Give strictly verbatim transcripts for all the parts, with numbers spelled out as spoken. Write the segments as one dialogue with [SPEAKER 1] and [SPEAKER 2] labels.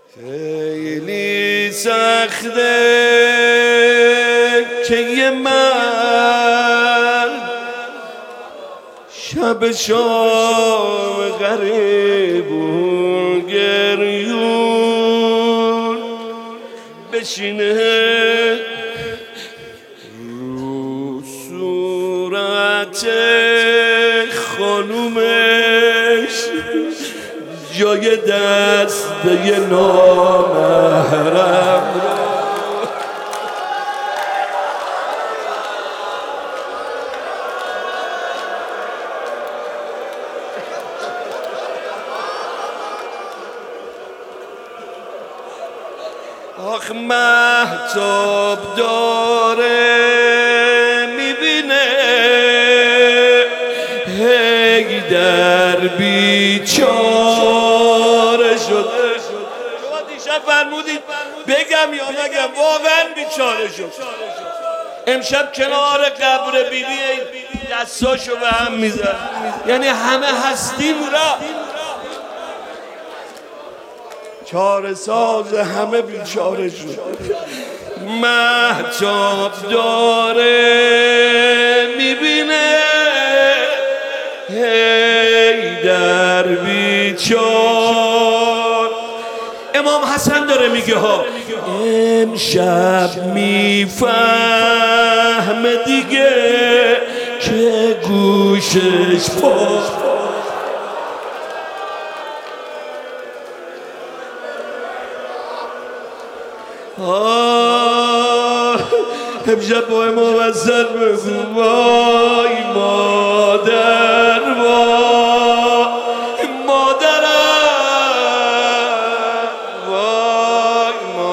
[SPEAKER 1] خیلی سخته که یه مرد شب شام غریبون گریون بشینه رو صورت خانومش جای دسته نامحرم. آخ مهتاب داره میبینه هی در بیچاره شده. شما دیشب فرمودید بگم یا نگم، واقعا بیچاره شد. امشب کنار قبر بیبی دستاشو به هم میزن، یعنی همه هستیم را چاره ساز همه بیچاره شد. مهتاب داره میبینه هی در بیچار. امام حسن داره میگه ها امشب میفهمه دیگه که گوشش پا. آه امشب با امام حسن بگو وای مادر وای مادرم وای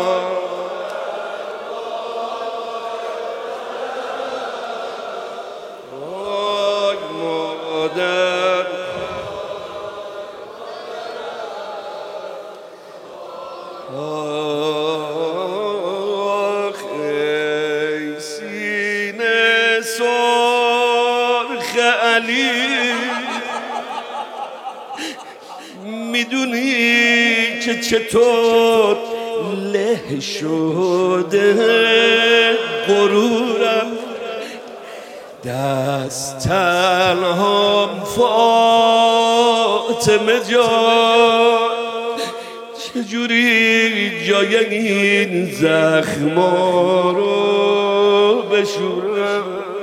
[SPEAKER 1] وای مادر. آخ ای سینه سرخ علی، میدونی که چطور له شده غرورم. دست تنهام فاطمه جان، چجوری جای این زخما رو بشورم.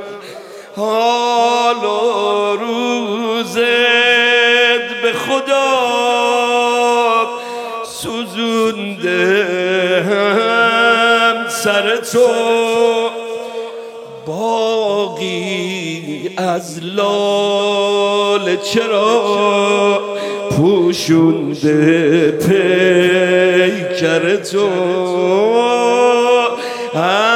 [SPEAKER 1] حال و روزت به خدا سوزونده هم سر تو، باقی از لاله چرا پوشونده پیکر تو.